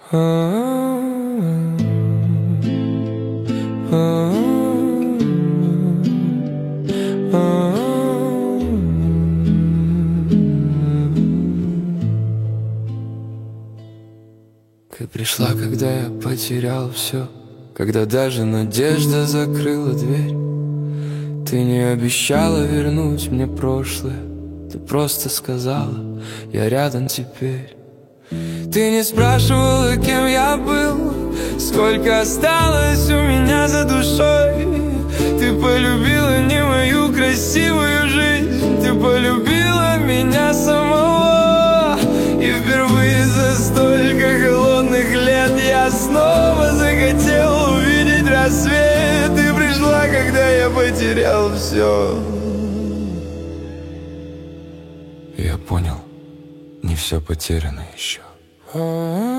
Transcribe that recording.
Ты пришла, когда я потерял все, когда даже надежда закрыла дверь. Ты не обещала вернуть мне прошлое, ты просто сказала: я рядом теперь. Ты не спрашивала, кем я был, сколько осталось у меня за душой. Ты полюбила не мою красивую жизнь, ты полюбила меня самого. И впервые за столько холодных лет я снова захотел увидеть рассвет. Ты пришла, когда я потерял все. Я понял, не все потеряно еще.